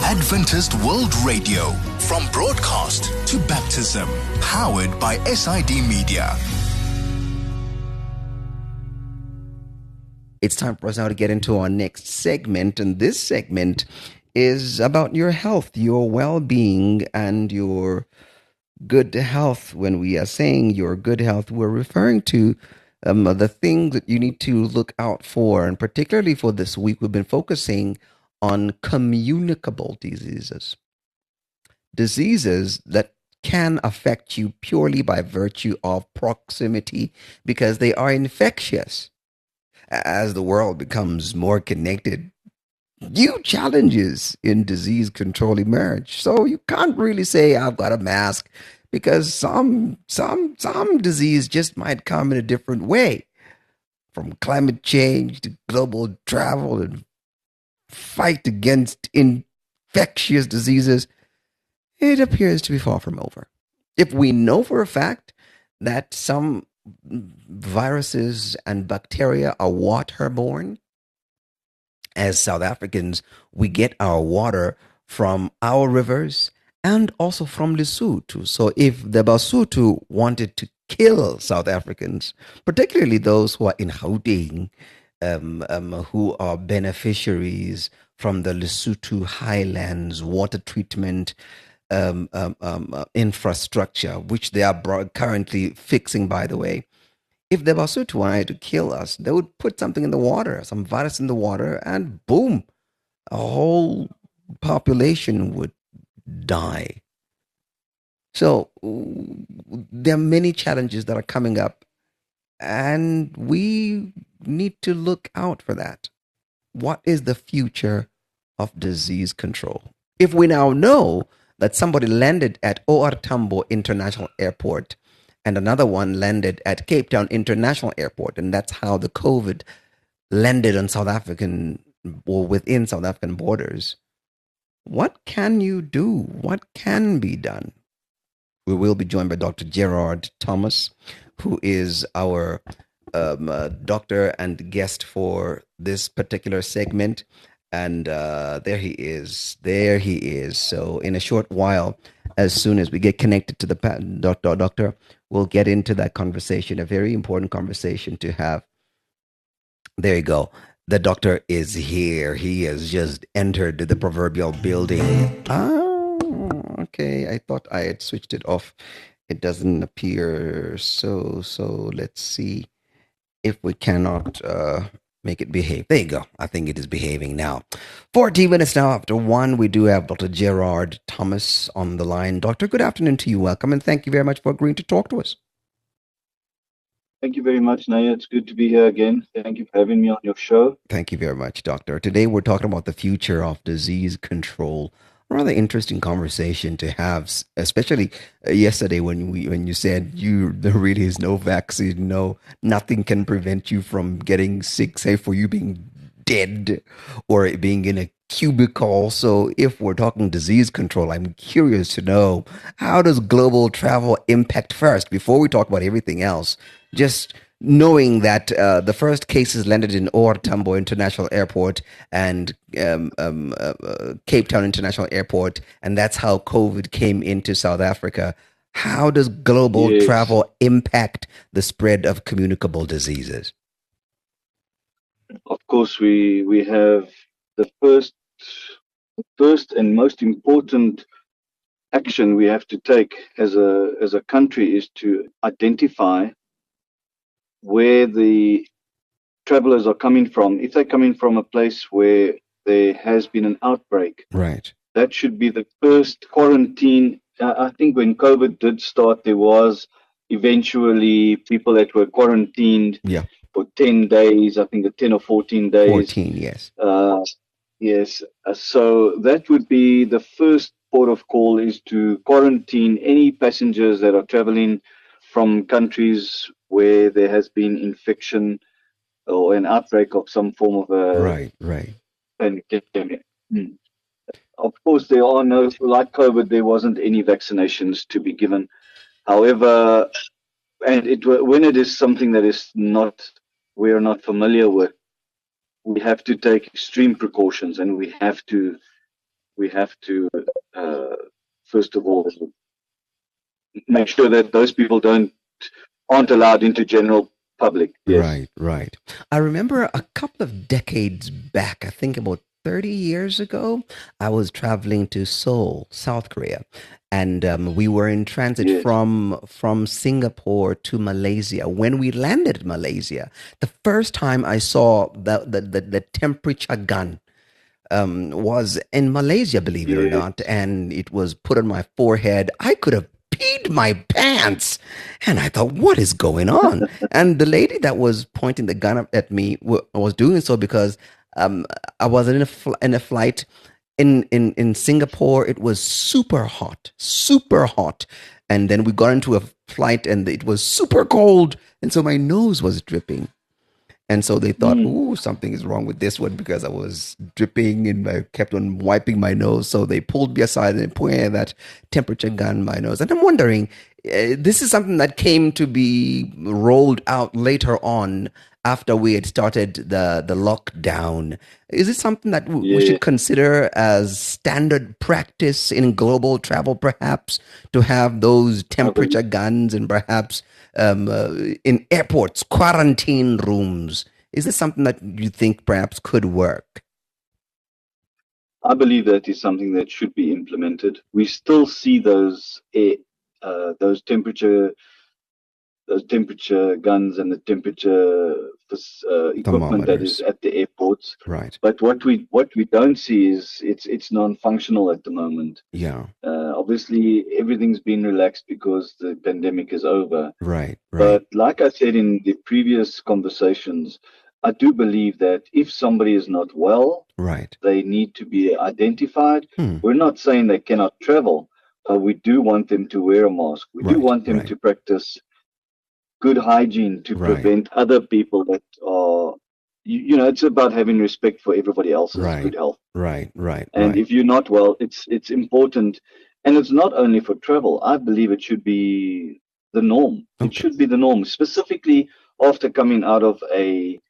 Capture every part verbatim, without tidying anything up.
Adventist World Radio, from broadcast to baptism, powered by S I D Media. It's time for us now to get into our next segment, and this segment is about your health, your well-being, and your good health. When we are saying your good health, we're referring to um, the things that you need to look out for, and particularly for this week, we've been focusing on communicable diseases, diseases that can affect you purely by virtue of proximity because they are infectious. As the world becomes more connected, new challenges in disease control emerge. So you can't really say I've got a mask because some some some disease just might come in a different way, from climate change to global travel and fight against infectious diseases. It appears to be far from over. If we know for a fact that some viruses and bacteria are waterborne, as South Africans, we get our water from our rivers and also from Lesotho. So if the Basotho wanted to kill South Africans, particularly those who are in Gauteng, um, um, who are beneficiaries from the Lesotho Highlands water treatment um, um, um, uh, infrastructure, which they are bro- currently fixing, by the way. If the Basotho wanted to kill us, they would put something in the water, some virus in the water, and boom, a whole population would die. So there are many challenges that are coming up, and we need to look out for that. What is the future of disease control? If we now know that somebody landed at O R Tambo International Airport and another one landed at Cape Town International Airport, and that's how the COVID landed on South African or within South African borders, what can you do? What can be done? We will be joined by Doctor Gerard Thomas, who is our um, uh, doctor and guest for this particular segment. And uh, there he is. There he is. So in a short while, as soon as we get connected to the pa- doctor, doctor, we'll get into that conversation, a very important conversation to have. There you go. The doctor is here. He has just entered the proverbial building. Ah, okay. I thought I had switched it off. It doesn't appear so. So let's see if we cannot uh, make it behave. There you go. I think it is behaving now. fourteen minutes now after one, we do have Doctor Gerard Thomas on the line. Doctor, good afternoon to you. Welcome, and thank you very much for agreeing to talk to us. Thank you very much, Naya. It's good to be here again. Thank you for having me on your show. Thank you very much, Doctor. Today we're talking about the future of disease control. A rather interesting conversation to have, especially uh, yesterday when we when you said you there really is no vaccine, no nothing can prevent you from getting sick, say for you being dead or being in a cubicle. So if we're talking disease control, I'm curious to know, how does global travel impact first before we talk about everything else? Just knowing that uh, the first cases landed in O R Tambo International Airport and um, um, uh, uh, Cape Town International Airport, and that's how COVID came into South Africa. How does global yes. travel impact the spread of communicable diseases? Of course, we we have the first, the first and most important action we have to take as a as a country is to identify where the travelers are coming from. If they're coming from a place where there has been an outbreak, right, that should be the first quarantine. Uh, I think when COVID did start, there was eventually people that were quarantined yeah. for ten days, I think ten or fourteen days. fourteen, yes. Uh, yes. Uh, so that would be the first port of call, is to quarantine any passengers that are traveling from countries where there has been infection or an outbreak of some form of a right, right. pandemic. Mm. Of course, there are no, like COVID, there wasn't any vaccinations to be given. However, and it when it is something that is not, we are not familiar with, we have to take extreme precautions, and we have to we have to, uh, first of all, make sure that those people don't aren't allowed into general public. Yes. Right, right. I remember a couple of decades back, I think about thirty years ago, I was traveling to Seoul, South Korea, and um, we were in transit Yes. from from Singapore to Malaysia. When we landed in Malaysia, the first time I saw the the, the, the temperature gun um, was in Malaysia, believe it or Yes. not, and it was put on my forehead. I could have peed my pants, and I thought, what is going on? And the lady that was pointing the gun up at me w- was doing so because um, I was in a fl- in a flight in, in in Singapore. It was super hot, super hot, and then we got into a flight, and it was super cold, and so my nose was dripping. And so they thought, Mm. ooh, something is wrong with this one because I was dripping and I kept on wiping my nose. So they pulled me aside and pointed that temperature gun in my nose. And I'm wondering, uh, this is something that came to be rolled out later on after we had started the, the lockdown. Is it something that w- we Yeah. should consider as standard practice in global travel, perhaps, to have those temperature guns and perhaps um, uh, in airports, quarantine rooms? Is this something that you think perhaps could work? I believe that is something that should be implemented. We still see those air, uh, those temperature, those temperature guns and the temperature uh, equipment that is Thermometers. at the airports. Right. But what we what we don't see is it's it's non-functional at the moment. Yeah. Uh, obviously, everything's been relaxed because the pandemic is over. Right. Right. But like I said in the previous conversations, I do believe that if somebody is not well, Right. they need to be identified. Hmm. We're not saying they cannot travel, but we do want them to wear a mask. We do Right, want them right. to practice good hygiene to Right. prevent other people that are, you, you know, it's about having respect for everybody else's Right. good health. Right. Right. And Right. if you're not well, it's it's important. And it's not only for travel. I believe it should be the norm. It Okay. should be the norm, specifically after coming out of a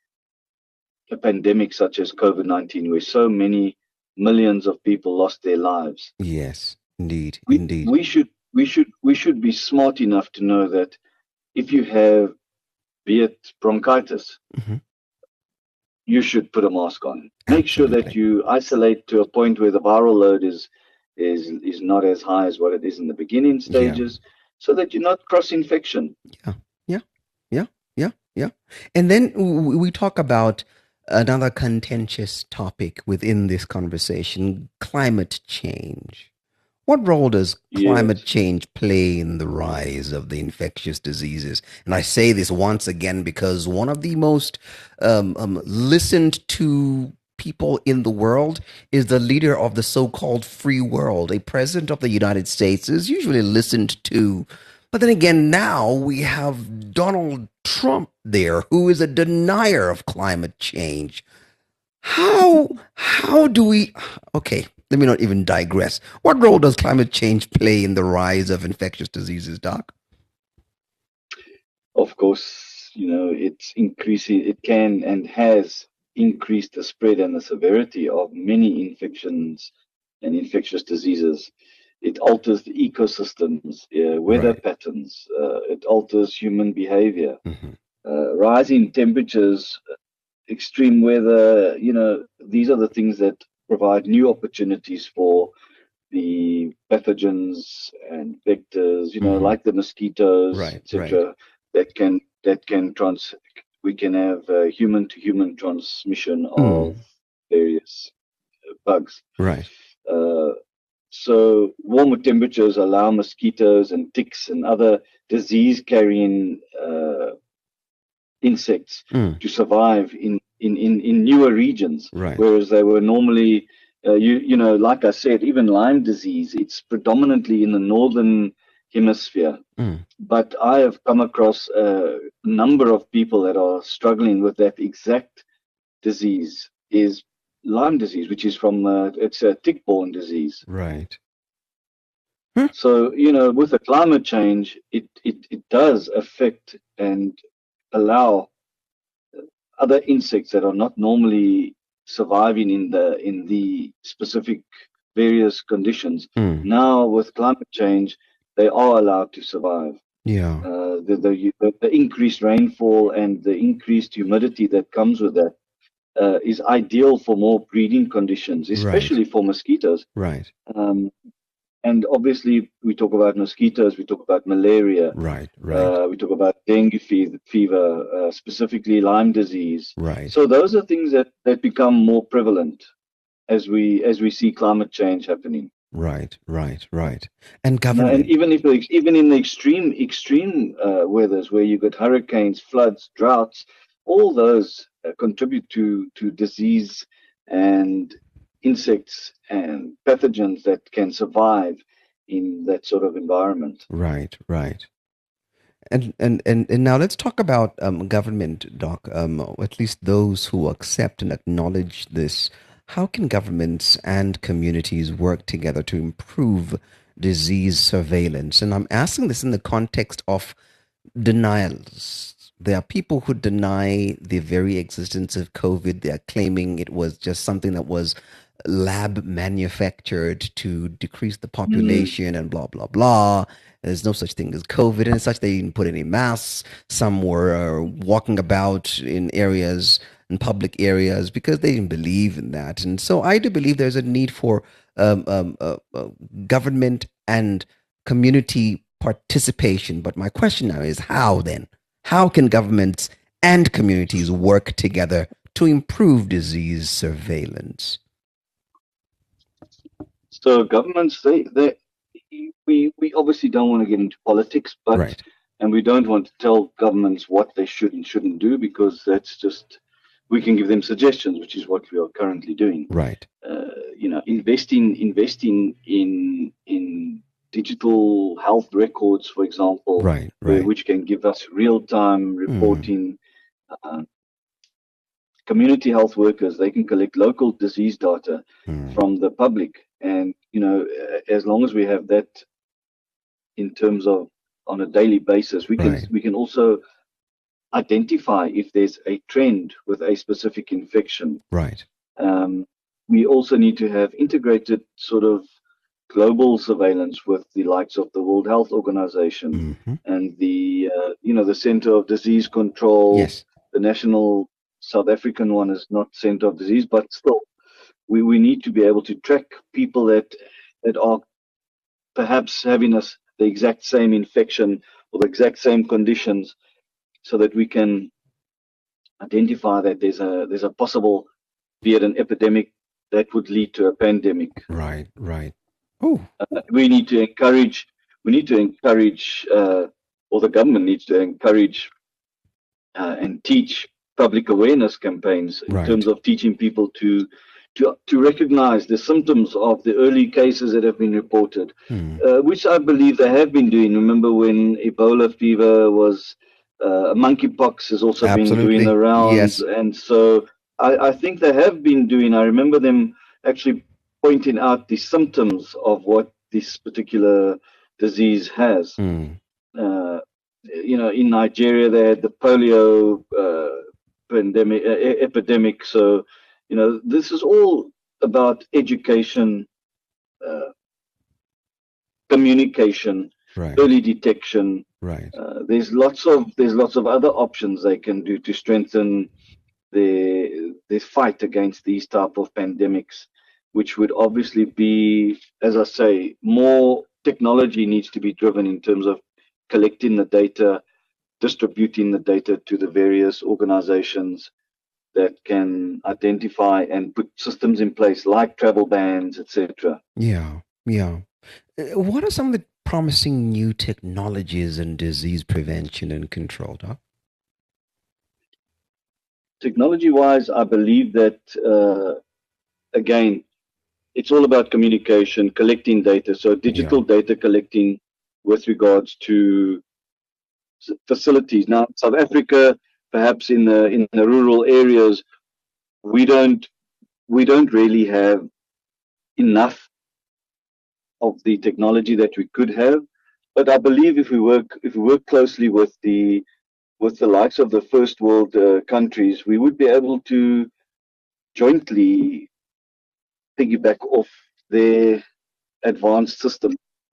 a pandemic such as COVID nineteen, where so many millions of people lost their lives. Yes. Indeed. We, Indeed. we should we should we should be smart enough to know that if you have, be it bronchitis, Mhm. you should put a mask on. Make sure that Absolutely. you isolate to a point where the viral load is is is not as high as what it is in the beginning stages, so that you're not cross infection. Yeah. Yeah. Yeah. Yeah. Yeah. And then w- we talk about another contentious topic within this conversation: climate change. What role does climate Yes. change play in the rise of the infectious diseases? And I say this once again because one of the most um, um, listened to people in the world is the leader of the so-called free world. A president of the United States is usually listened to. But then again, now we have Donald Trump there, who is a denier of climate change. How how do we okay, let me not even digress. What role does climate change play in the rise of infectious diseases, Doc? Of course, you know, it's increasing, it can and has increased the spread and the severity of many infections and infectious diseases. It alters the ecosystems, uh, weather Right. patterns, uh, it alters human behavior. Hmm. Uh, rising temperatures, extreme weather, you know, these are the things that provide new opportunities for the pathogens and vectors, you know, Mhm. like the mosquitoes, Right, et cetera, that can that can trans. We can have uh, human-to-human transmission of Mm. various uh, bugs. Right. Uh, so warmer temperatures allow mosquitoes and ticks and other disease-carrying uh, insects Mm. to survive in, in, in, in newer regions, Right. whereas they were normally, uh, you you know, like I said, even Lyme disease, it's predominantly in the northern hemisphere. Mm. But I have come across a number of people that are struggling with that exact disease, is Lyme disease, which is from, uh, it's a tick-borne disease. Right. So, you know, with the climate change, it, it, it does affect and allow other insects that are not normally surviving in the in the specific various conditions. Mm. Now, with climate change, they are allowed to survive. Yeah. Uh, the, the, the increased rainfall and the increased humidity that comes with that uh, is ideal for more breeding conditions, especially Right. for mosquitoes. Right. Um, and obviously, we talk about mosquitoes, we talk about malaria, Right. Right. uh, we talk about dengue fe- fever, uh, specifically Lyme disease. Right. So those are things that, that become more prevalent as we as we see climate change happening. Right. Right. Right. And You know, government. and even if even in the extreme extreme uh, weathers where you get hurricanes, floods, droughts, all those uh, contribute to to disease and insects and pathogens that can survive in that sort of environment. Right. Right. And, and and and now let's talk about um, government, Doc. Um, or at least those who accept and acknowledge this. How can governments and communities work together to improve disease surveillance? And I'm asking this in the context of denials. There are people who deny the very existence of COVID. They are claiming it was just something that was lab manufactured to decrease the population and blah, blah, blah. There's no such thing as COVID and such. They didn't put any masks. Some were uh, walking about in areas, in public areas, because they didn't believe in that. And so I do believe there's a need for um, um, uh, uh, government and community participation. But my question now is how then? How can governments and communities work together to improve disease surveillance? So governments, they, they we we obviously don't want to get into politics, but Right. and we don't want to tell governments what they should and shouldn't do, because that's just, we can give them suggestions, which is what we are currently doing. Right. Uh, you know, investing investing in in digital health records, for example, Right. where- Right. which can give us real time reporting. Uh, community health workers, they can collect local disease data Mm. from the public, and you know, as long as we have that in terms of on a daily basis, we can Right. we can also identify if there's a trend with a specific infection. Right. Um, we also need to have integrated sort of global surveillance with the likes of the World Health Organization hmm and the uh, you know, the Center of Disease Control. Yes. The national South African one is not Center of Disease, but still, we, we need to be able to track people that that are perhaps having us the exact same infection or the exact same conditions, so that we can identify that there's a there's a possible, be it an epidemic that would lead to a pandemic. Right. Right. Oh. Uh, we need to encourage we need to encourage uh, or the government needs to encourage uh, and teach public awareness campaigns in Right. terms of teaching people to to to recognize the symptoms of the early cases that have been reported, Hmm. uh, which I believe they have been doing. Remember when Ebola fever was, uh, monkeypox has also been Absolutely. doing the rounds, Yes. and so I, I think they have been doing. I remember them actually pointing out the symptoms of what this particular disease has. Hmm. Uh, you know, in Nigeria, they had the polio uh, pandemic, uh, e- epidemic. So, you know, this is all about education, uh, communication, Right. early detection. Right. Uh, there's lots of there's lots of other options they can do to strengthen their their fight against these type of pandemics, which would obviously be, as I say, more technology needs to be driven in terms of collecting the data, distributing the data to the various organizations that can identify and put systems in place like travel bans, et cetera. Yeah. Yeah. Uh, What are some of the promising new technologies in disease prevention and control, Doc? Technology-wise, I believe that uh, again, it's all about communication, collecting data. So digital data collecting with regards to s- facilities. Now, South Africa, perhaps in the in the rural areas, we don't we don't really have enough of the technology that we could have. But I believe if we work if we work closely with the with the likes of the first world uh, countries, we would be able to jointly piggyback off their advanced system.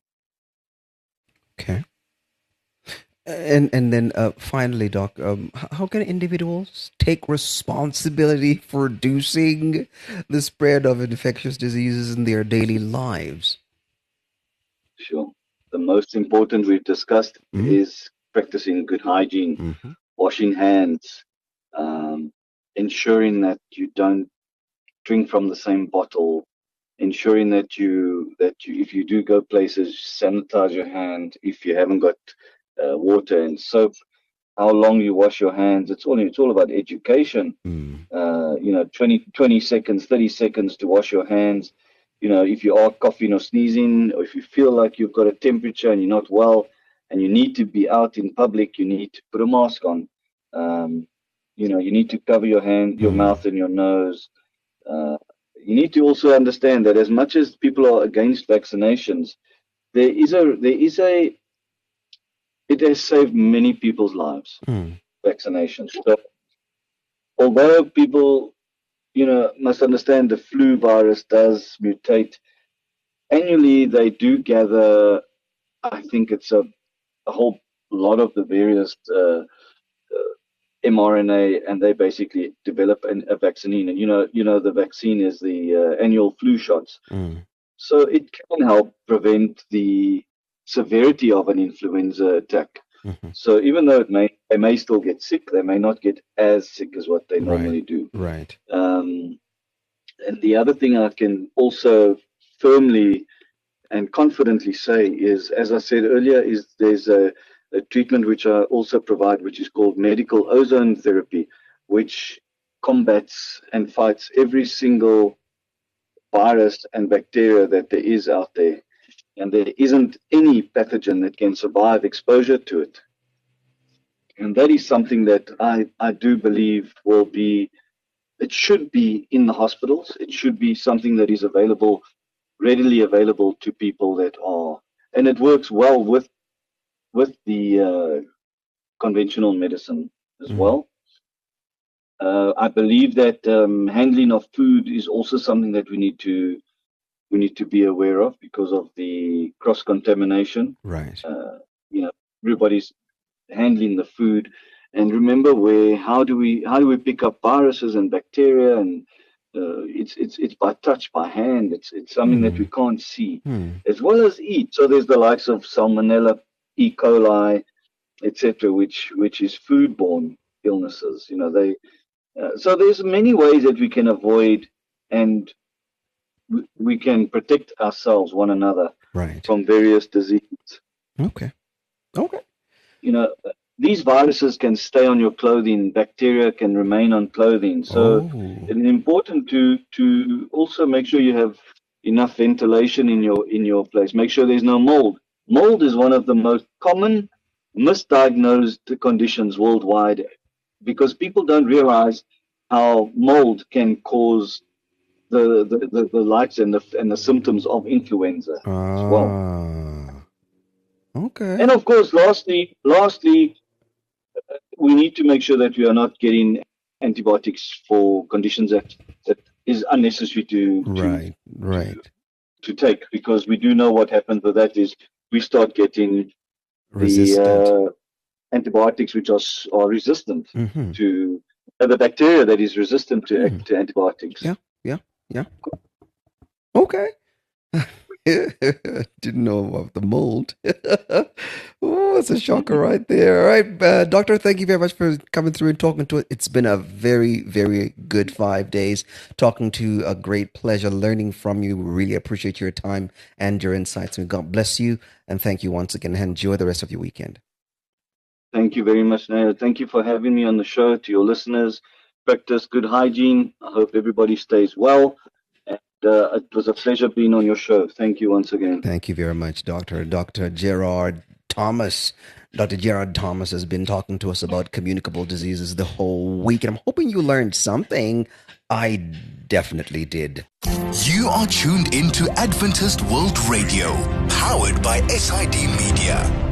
Okay. And and then uh, finally, Doc, um, h- how can individuals take responsibility for reducing the spread of infectious diseases in their daily lives? Sure. The most important we've discussed Mm-hmm. is practicing good hygiene, Mm-hmm. washing hands, um, ensuring that you don't drink from the same bottle, ensuring that you that you, if you do go places, sanitize your hand. If you haven't got uh, water and soap, how long you wash your hands. It's all it's all about education. Mm. Uh, you know, twenty, twenty seconds, thirty seconds to wash your hands. You know, if you are coughing or sneezing, or if you feel like you've got a temperature and you're not well, and you need to be out in public, you need to put a mask on. Um, you know, you need to cover your hand, your Mm. mouth, and your nose. Uh, you need to also understand that as much as people are against vaccinations, there is a there is a it has saved many people's lives. Mm. Vaccinations. So although people, you know, must understand the flu virus does mutate annually, they do gather. I think it's a, a whole lot of the various uh, uh, mRNA, and they basically develop an, a vaccine. And you know, you know, the vaccine is the uh, annual flu shots. Mm. So it can help prevent the severity of an influenza attack. Mm-hmm. So even though it may they may still get sick, they may not get as sick as what they Right. normally do. Right. Um, and the other thing I can also firmly and confidently say is, as I said earlier, is there's a, a treatment which I also provide, which is called medical ozone therapy, which combats and fights every single virus and bacteria that there is out there. And there isn't any pathogen that can survive exposure to it. And that is something that I, I do believe will be, it should be in the hospitals. It should be something that is available, readily available to people that are, and it works well with with the uh, conventional medicine as Mhm. well. Uh, I believe that um, handling of food is also something that we need to we need to be aware of because of the cross contamination. Right. Uh, you know, everybody's handling the food, and remember, where how do we how do we pick up viruses and bacteria, and uh, it's it's it's by touch, by hand. It's it's something that we can't see Hmm. as well as eat. So there's the likes of Salmonella, E. coli, et cetera, which which is foodborne illnesses. You know, they uh, so there's many ways that we can avoid and we, we can protect ourselves, one another, Right. from various diseases. Okay. Okay. You know, these viruses can stay on your clothing. Bacteria can remain on clothing. So Oh. it's important to to also make sure you have enough ventilation in your in your place. Make sure there's no mold. Mold is one of the most common misdiagnosed conditions worldwide because people don't realize how mold can cause the the, the, the lights and the and the symptoms of influenza as well. Ah. Okay. And of course, lastly, lastly, we need to make sure that we are not getting antibiotics for conditions that that is unnecessary to to, Right. Right. to take, because we do know what happens with that is we start getting Resistant. the uh, antibiotics which are s- are resistant Mm-hmm. to uh, the bacteria that is resistant to Mhm. to antibiotics. Yeah. Yeah. Okay. Didn't know about the mold. Oh, it's a shocker right there. All right, uh, Doctor, thank you very much for coming through and talking to us. It's been a very, very good five days talking to you. A great pleasure learning from you. We really appreciate your time and your insights. And God bless you. And thank you once again. Enjoy the rest of your weekend. Thank you very much, Nair. Thank you for having me on the show. To your listeners, practice good hygiene. I hope everybody stays well. And uh, it was a pleasure being on your show. Thank you once again. Thank you very much, Doctor Doctor Gerard Thomas. Doctor Gerard Thomas has been talking to us about communicable diseases the whole week, and I'm hoping you learned something. I definitely did. You are tuned into Adventist World Radio, powered by S I D Media.